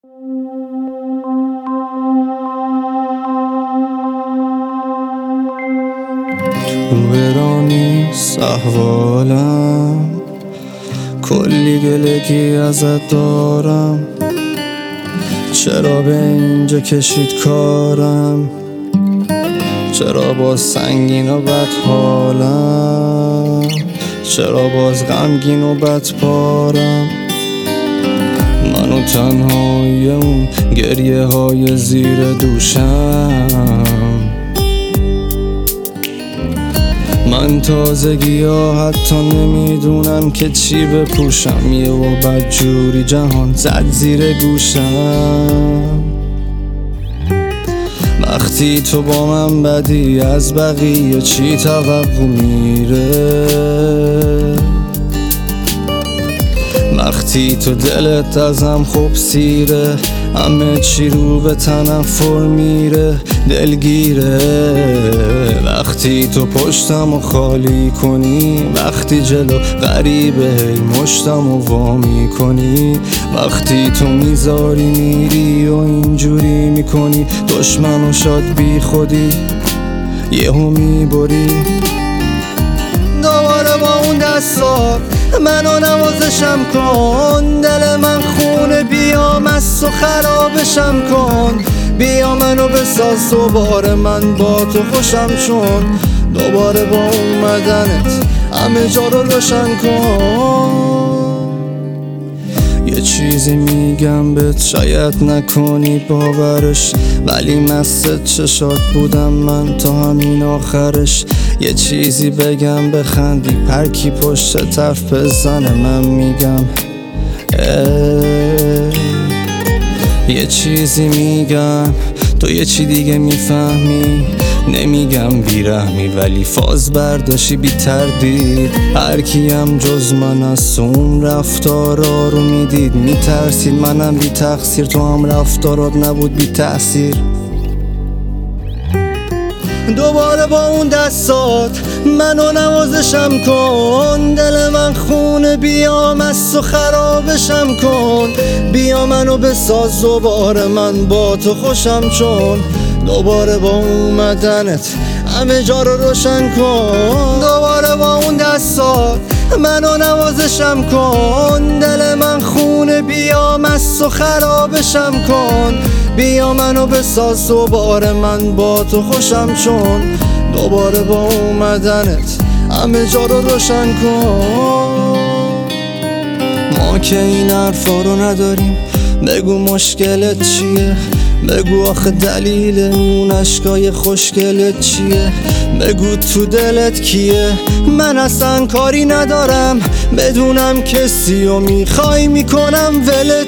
برانی احوالم، کلی دلگی ازت دارم. چرا به اینجا کشید کارم؟ چرا باز سنگین و بد حالم؟ چرا باز غمگین و بد پارم؟ منو تنهای اون گریه های زیر دوشم. من تازگی ها حتی نمیدونم که چی بپوشم. یه و بدجوری جهان زد زیر گوشم. وقتی تو با من بدی از بقیه چی توقع میره؟ وقتی تو دلت ازم خوب سیره، همه چی رو به تنفر میره، دلگیره. وقتی تو پشتم و خالی کنی، وقتی جلو غریبه هی مشتم و وامی کنی، وقتی تو میذاری میری و اینجوری میکنی، دشمن و شاد بی خودی یهو میبری. دوباره با اون دستات منو نوازشم کن، دل من خونه بیا مست و خرابشم کن. بیا منو بساز دوباره من با تو خوشم چون، دوباره با اومدنت همه جا رو روشن کن. یه چیزی میگم بهت شاید نکنی باورش، ولی مست چشات بودم من تا همین آخرش. یه چیزی بگم بخندی پرکی پشت طرف بزنه، من میگم یه چیزی میگم تو یه چی دیگه میفهمی. نمیگم بیرحمی ولی فاز برداشی بی تردید. هر کیم جز من از اون رفتارا رو میدید میترسید. منم بی تقصیر، تو هم رفتارات نبود بی تأثیر. دوباره با اون دستات منو نوازشم کن، دل من خونه بیا مست و خرابشم کن. بیا منو بساز دوباره من با تو خوشم چون، دوباره با اومدنت همه جا رو روشن کن. دوباره با اون دستات منو نوازشم کن، دل من خونه بیا مست و خرابشم کن. بیا منو بساز دوباره من با تو خوشم چون، دوباره با اومدنت همه جا رو روشن کن. ما که این حرفا رو نداریم، بگو مشکلت چیه؟ بگو آخه دلیل اون اشکای خوشگلت چیه؟ بگو تو دلت کیه؟ من اصلا کاری ندارم بدونم کسی و میخوای میکنم ولت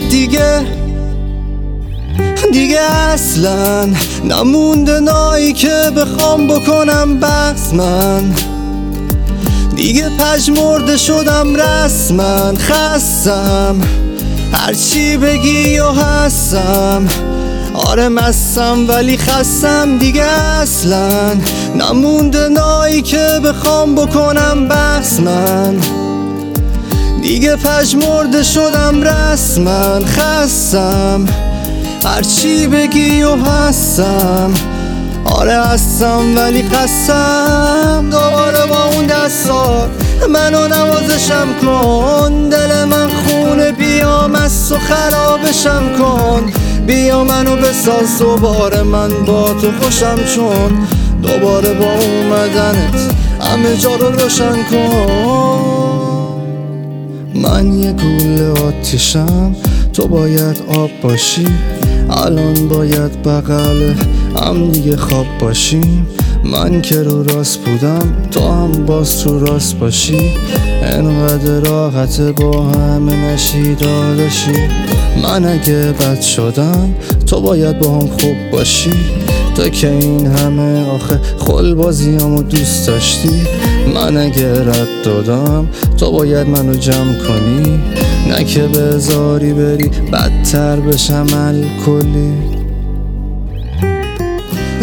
دیگه اصلا نمونده نایی که بخوام بکنم بحث. من دیگه پژمرده شدم رسما، خستم هرچی بگی و هستم. آره مستم ولی خستم دیگه اصلا نمونده نایی که بخوام بکنم بحث. من دیگه پژمرده شدم رسما، خستم هرچی بگی و هستم. آره هستم ولی خستم. دوباره با اون دستات منو نوازشم کن، دل من خونه بیا مست و خرابشم کن. بیا منو بساز دوباره من با تو خوشم چون، دوباره با اومدنت همه جا رو روشن کن. من یه گوله آتیشم، تو باید آب باشی. الان باید بغل هم دیگه خواب باشیم. من که رو راست بودم تو هم باز تو راست باشی. انقدر راحت با همه نشی داداشی. من اگه بد شدم تو باید با هم خوب باشی. تو که این همه آخه خل بازیامو دوست داشتی. من اگه رد دادم تو باید منو جمع کنی، نه که بذاری بری بدتر بشم الکلی.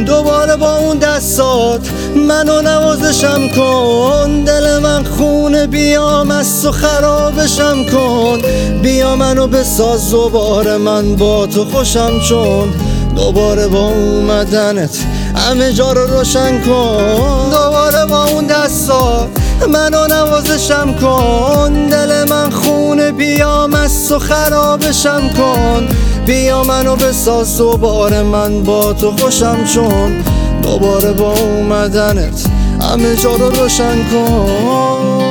دوباره با اون دستات منو نوازشم کن. دل من خونه بیا مست و خرابشم کن. بیا منو بساز دوباره من با تو خوشم چون. دوباره با اومدنت همه جا رو روشن کن. دوباره با اون دستات منو نوازشم کن. دل من خونه بیا مست و خرابشم کن. بیا منو بساز دوباره من با تو خوشم چون. دوباره با اومدنت همه جا رو روشن کن.